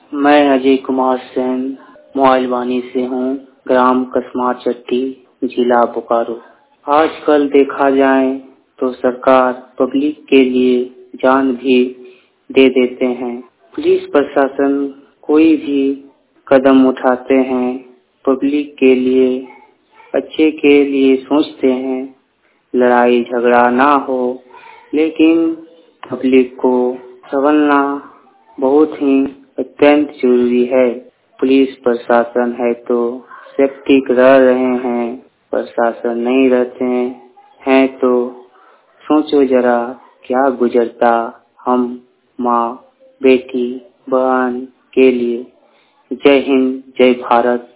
मैं अजय कुमार सेन मोबाइल वानी से हूँ, ग्राम कसमार चट्टी, जिला बोकारो। आजकल देखा जाए तो सरकार पब्लिक के लिए जान भी दे देते हैं। पुलिस प्रशासन कोई भी कदम उठाते हैं, पब्लिक के लिए अच्छे के लिए सोचते हैं, लड़ाई झगड़ा ना हो, लेकिन पब्लिक को संभलना बहुत ही अत्यंत जरूरी है। पुलिस प्रशासन है तो सेफ्टी रह रहे हैं, प्रशासन नहीं रहते हैं तो सोचो जरा क्या गुजरता हम माँ, बेटी, बहन के लिए। जय हिंद, जय भारत।